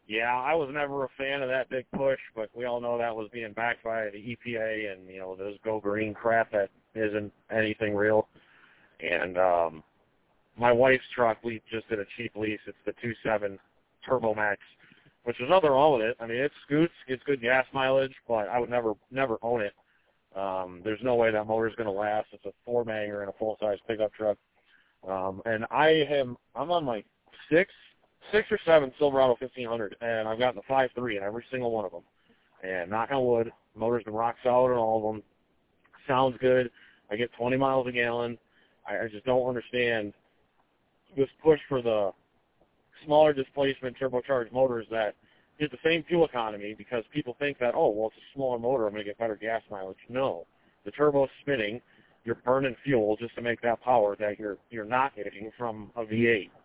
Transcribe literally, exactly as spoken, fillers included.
Yeah, I was never a fan of that big push, but we all know that was being backed by the E P A and, you know, this go green crap that isn't anything real. And um, my wife's truck, we just did a cheap lease. It's the two point seven Turbo Max, which is nothing wrong with it. I mean, it scoots, gets good gas mileage, but I would never never own it. Um, there's no way that motor's going to last. It's a four-banger in a full-size pickup truck. Um, and I am, I'm on my sixth, six or seven Silverado fifteen hundred, and I've gotten the five three in every single one of them. And knock on wood, the motor's been rock solid in all of them. Sounds good. I get twenty miles a gallon. I, I just don't understand this push for the smaller displacement turbocharged motors that get the same fuel economy because people think that, oh, well, it's a smaller motor, I'm going to get better gas mileage. No. The turbo's spinning. You're burning fuel just to make that power that you're you're not getting from a V eight.